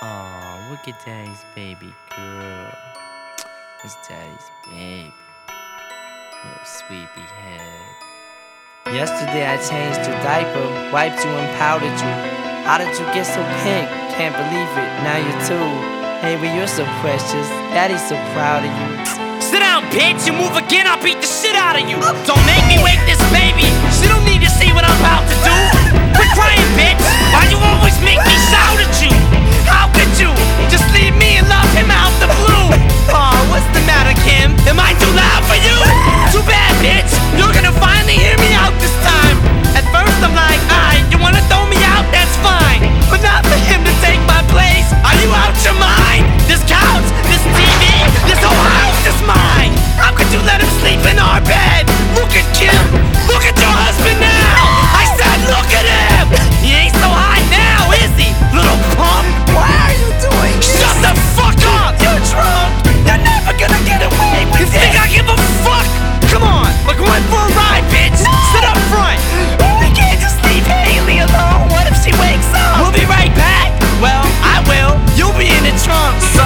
Oh, look at Daddy's baby girl. It's Daddy's baby. Little sweepy head. Yesterday I changed your diaper, wiped you and powdered you. How did you get so pink? Can't believe it, now you're two. Hey, but you're so precious. Daddy's so proud of you. Sit down, bitch. You move again, I'll beat the shit out of you. Don't make me wake this baby. She don't need to see what I'm about to do. Quit crying, bitch. Why you always make me shout at you? How could you just leave me and love him out the blue? Aw, what's the matter, Kim? Am I too loud for you? Too bad, bitch. You're gonna finally hear me out this time. At first I'm like, alright, you wanna throw me out? That's fine. But not for him to take my place. Are you out your mind? This couch, this TV, this whole house is mine. How could you let him sleep in our bed? Look at Kim. Look at your husband now. I said look at him. He ain't so hot now, is he? Little punk. Why are you doing this? Shut the fuck up. You're drunk. You're never gonna get away You with think this. I give a fuck? Come on, we're going for a ride, bitch. Sit up front. We can't just leave Haley alone. What if she wakes up? We'll be right back. Well, I will. You'll be in the trunk. So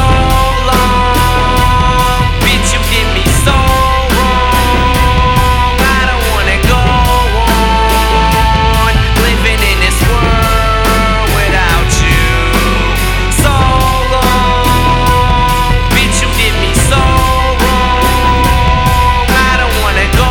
long, bitch, you did me so wrong. I don't wanna go on living in this world without you. So long, bitch, you did me so wrong. I don't wanna go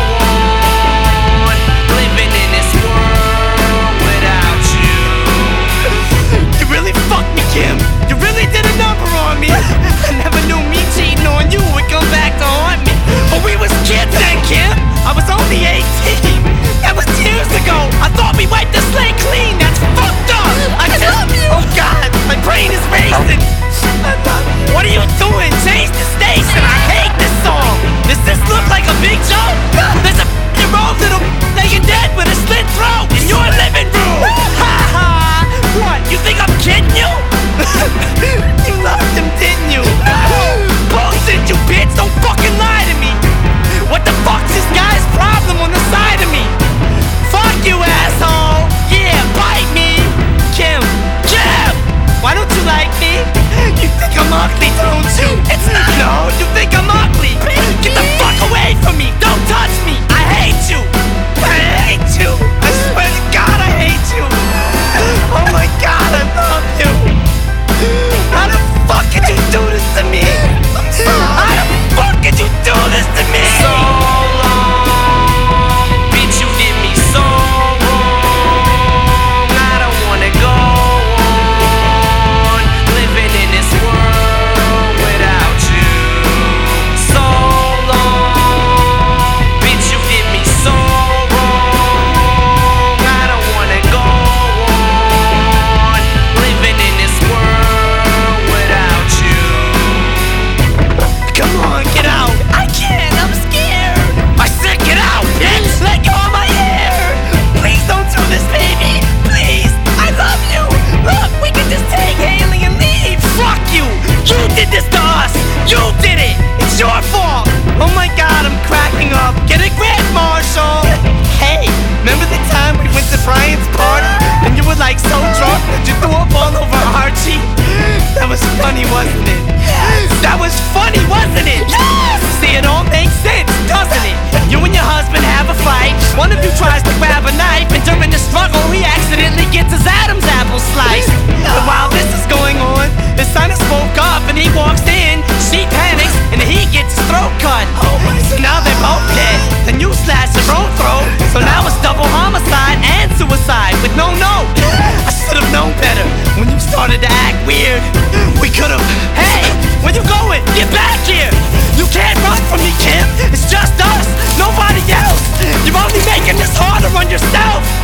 on living in this world without you. You really fucked me, Kim. You really did a number on me. I never knew me cheating on you would come back to haunt me. But we was kids then, Kim. I was only 18. That was years ago. I thought we wiped the slate clean. That's fucked up. I love you. Oh God, my brain is racing. I love you. What are you doing? Change the station. I hate this song. Does this look like a big joke? There's a year old little laying dead with a slit throat in your living room. Ha ha. What? You think I'm kidding you? You loved him, didn't you? Bullshit, you bitch. Don't fucking lie to me. What the fuck's this guy's problem on the side of me? Fuck you, asshole. Yeah, bite me. Kim. Why don't you like me? You think I'm ugly, don't you? It's not. No, you think I'm ugly. Get the fuck away from me. Don't touch me. I hate you. I hate you. I swear to God, I hate you. Oh my God, I love you. How the fuck could you do this to me? How the fuck could you do this to me? So long, bitch, you did me so wrong. I don't wanna go on living in this world without you. So long, bitch, you did me so wrong. I don't wanna go on living in this world without you. Come on, get out. I can't. I'm scared. I said get out, bitch. Let go of my hair. Please don't do this, baby. Please. I love you. Look, we can just take Haley and leave. Fuck you. You did this to us. You did it. It's your fault. Oh my God, I'm cracking up. Get a grip, Marshall. Hey, remember the time we went to Brian's party and you were like so drunk that you threw up all over Archie? That was funny, wasn't it? That was funny, wasn't it? Yes! See, it all makes sense, doesn't it? You and your husband have a fight. One of you tries to grab a knife, and during the struggle, he accidentally gets his Adam's apple sliced. And while this is going on, his son has woke up and he walks in. She panics, and he gets his throat cut. Oh my So now they're both dead. Then you slash your own throat. So now it's double homicide and suicide with no note. I should have known better when you started to act weird. We could have. Hey, where you going? Get back here! You can't run from me, Kim. It's just us, nobody else. You're only making this harder on yourself.